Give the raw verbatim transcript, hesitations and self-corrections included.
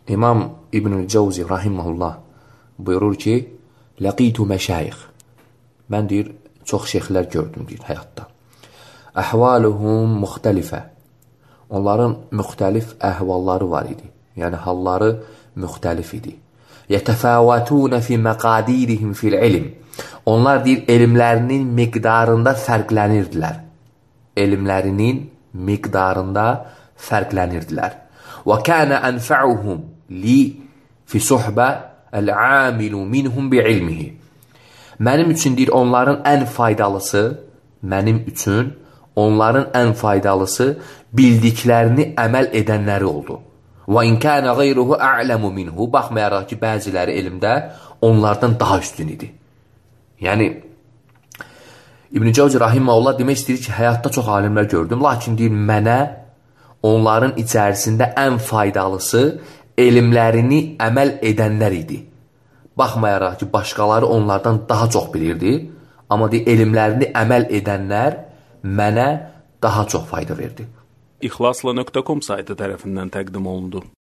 İmam İbnül Cəvzi rahiməhullah buyurur ki, Ləqitu məşayix. Mən deyir, çox şeyxlər gördüm deyir həyatda. Əhvaluhum müxtəlifə. Onların müxtəlif əhvalları var idi. Yəni halları müxtəlif idi. Yətəfəvətunə fi məqadirihim fil ilm. Onlar deyir, elmlərinin miqdarında fərqlənirdilər. Elmlərinin miqdarında fərqlənirdilər. Və kənə ənfəuhum li fi suhbə əl-amilu minhum bi ilmihi. Mənim üçün deyir, onların ən faydalısı, mənim üçün onların ən faydalısı bildiklərini əməl edənləri oldu. Və in kənə qeyruhu a'ləmu minhu. Baxmayaraq ki, bəziləri elmdə onlardan daha üstün idi. Yəni, İbn-i Cəvzi rahiməhullah demək istəyir ki, həyatda çox alimlər gördüm, lakin deyir, mənə onların içərisində ən faydalısı elmlərini əməl edənlər idi. Baxmayaraq ki, başqaları onlardan daha çox bilirdi, amma deyir, elmlərini əməl edənlər mənə daha çox fayda verdi. İxlasla nöqtə com saytı tərəfindən təqdim olundu.